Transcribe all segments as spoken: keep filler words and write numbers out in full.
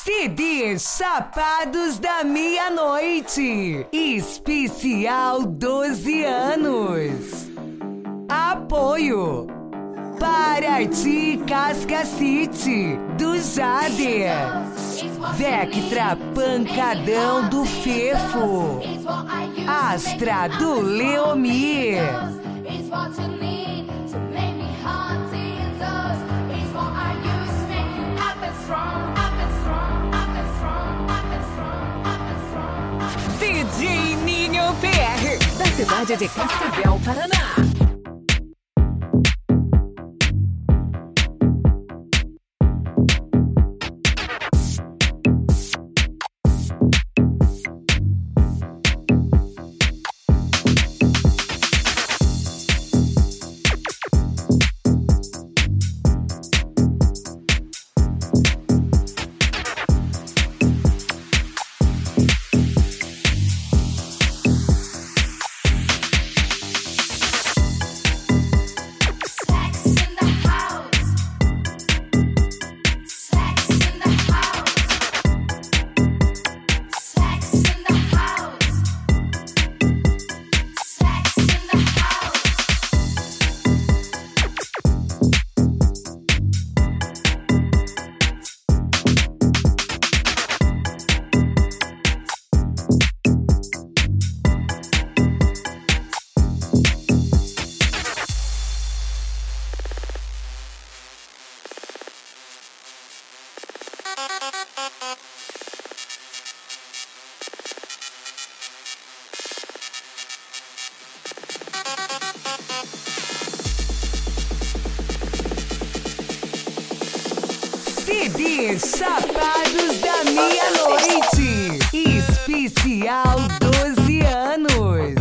C D Chapados da Meia-Noite, especial doze anos. Apoio Paraty Cascacite do Jader, Vectra Pancadão do Fefo, Astra do Leomir. D J Ninho P R, da cidade de Cascavel, Paraná. C D Chapados da Meia-Noite, especial doze anos.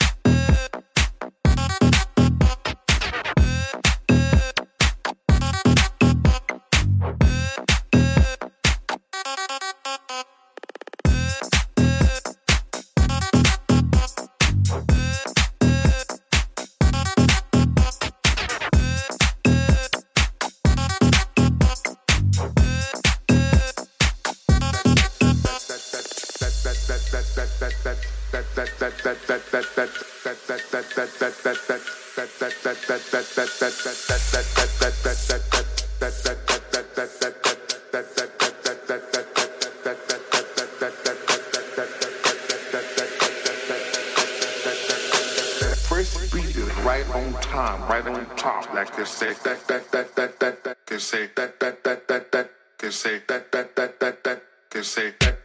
First beat is right on time, right on top, like they say that that that that that that, they say that that that that that, they say that that that that that, they say that.